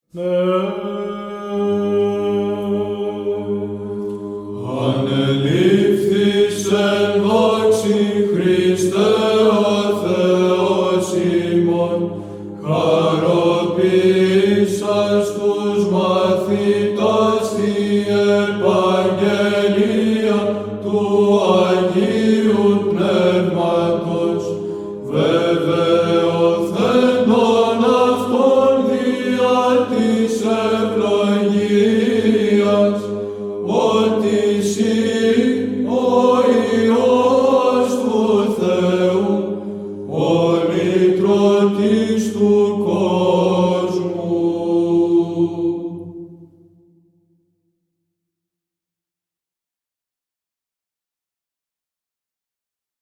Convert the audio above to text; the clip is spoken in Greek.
Ανελήφθης εν δόξη Χριστέ ο Θεός ημών, χαροποίησας τους μαθητάς τη επαγγελία του Αγίου Πνεύματος, βεβαιωθέντων αυτών δια της ευλογίας, ότι Συ ο Υιός του Θεού, ο λυτρωτής του